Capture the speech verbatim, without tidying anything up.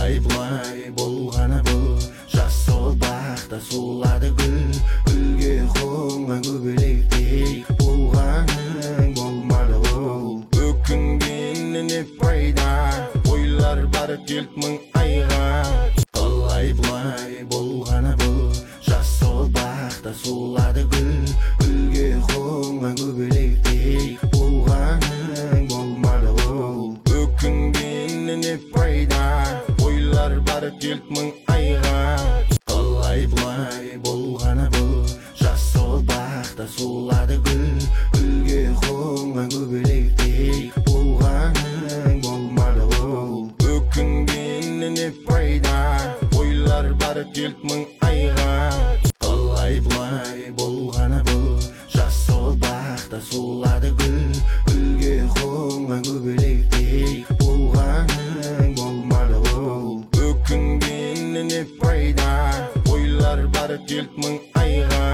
Алай бұлай болғаны бұл, жас сол бақта сулады гүл. Гүлге қонған көбелектей болғаның болмады ол. Өкінгеннен не пайда, ойлар бары келт мың айға. Алай бұлай болғаны бұл, жас сол бақта сулады гүл. Гүлге қонған көбелектей болғаның болмады ол. Өкінгеннен не пайда, ойлар бары келт мың айға. Алай бұлай болғаны бұл, жас сол бақта сулады гүл. Гүлге қонған көбелектей болғаның болмады ол. Өкінгеннен не пайда, ойлар бары келт мың айға. Алай бұлай болғаны бұл, жас сол бақта сулады гүл. Гүлге қонған көбелектей болғаның болмады ол. Өкінгеннен не пайда, ойлар бары келт мың айға.